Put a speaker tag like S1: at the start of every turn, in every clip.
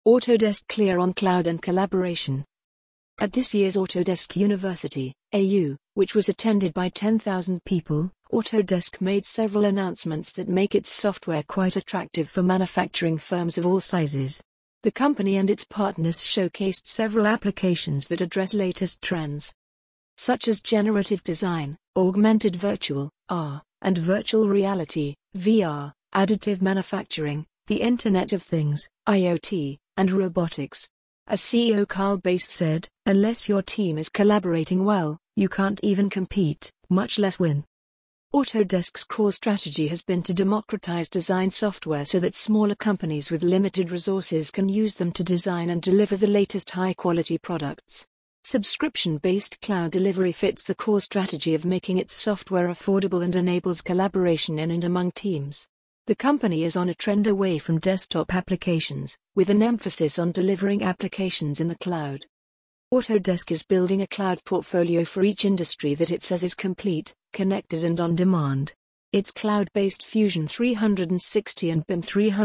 S1: Autodesk clear on cloud and collaboration. At this year's Autodesk University, AU, which was attended by 10,000 people, Autodesk made several announcements that make its software quite attractive for manufacturing firms of all sizes. The company and its partners showcased several applications that address latest trends, such as generative design, augmented virtual (AR), and virtual reality (VR), additive manufacturing, the Internet of Things (IoT), and robotics. As CEO Carl Bass said, "Unless your team is collaborating well, you can't even compete, much less win." Autodesk's core strategy has been to democratize design software so that smaller companies with limited resources can use them to design and deliver the latest high-quality products. Subscription-based cloud delivery fits the core strategy of making its software affordable and enables collaboration in and among teams. The company is on a trend away from desktop applications, with an emphasis on delivering applications in the cloud. Autodesk is building a cloud portfolio for each industry that it says is complete, connected and on demand. Its cloud-based Fusion 360 and BIM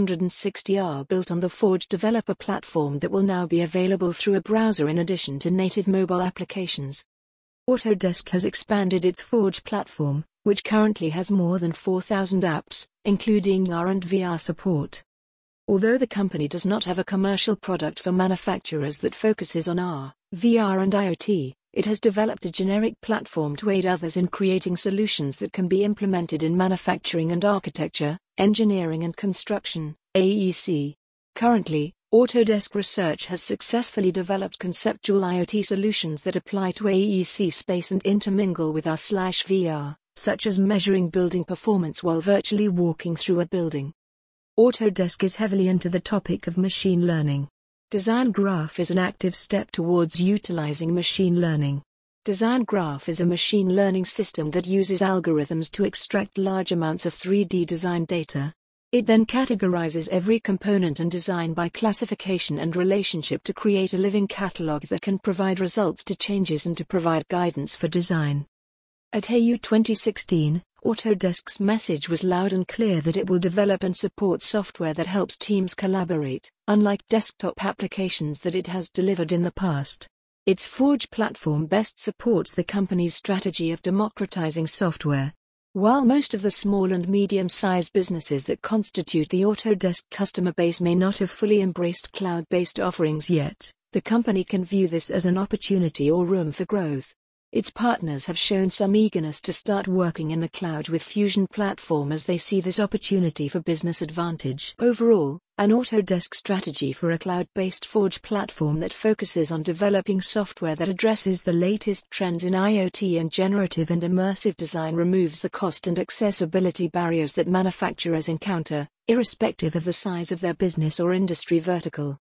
S1: 360 are built on the Forge developer platform that will now be available through a browser in addition to native mobile applications. Autodesk has expanded its Forge platform, which currently has more than 4,000 apps, including AR and VR support. Although the company does not have a commercial product for manufacturers that focuses on AR, VR and IoT, it has developed a generic platform to aid others in creating solutions that can be implemented in manufacturing and architecture, engineering and construction, AEC. Currently, Autodesk Research has successfully developed conceptual IoT solutions that apply to AEC space and intermingle with AR/VR, such as measuring building performance while virtually walking through a building. Autodesk is heavily into the topic of machine learning. Design Graph is an active step towards utilizing machine learning. Design Graph is a machine learning system that uses algorithms to extract large amounts of 3D design data. It then categorizes every component and design by classification and relationship to create a living catalog that can provide results to changes and to provide guidance for design. At AU 2016, Autodesk's message was loud and clear that it will develop and support software that helps teams collaborate, unlike desktop applications that it has delivered in the past. Its Forge platform best supports the company's strategy of democratizing software. While most of the small and medium-sized businesses that constitute the Autodesk customer base may not have fully embraced cloud-based offerings yet, the company can view this as an opportunity or room for growth. Its partners have shown some eagerness to start working in the cloud with Fusion platform as they see this opportunity for business advantage. Overall, an Autodesk strategy for a cloud-based Forge platform that focuses on developing software that addresses the latest trends in IoT and generative and immersive design removes the cost and accessibility barriers that manufacturers encounter, irrespective of the size of their business or industry vertical.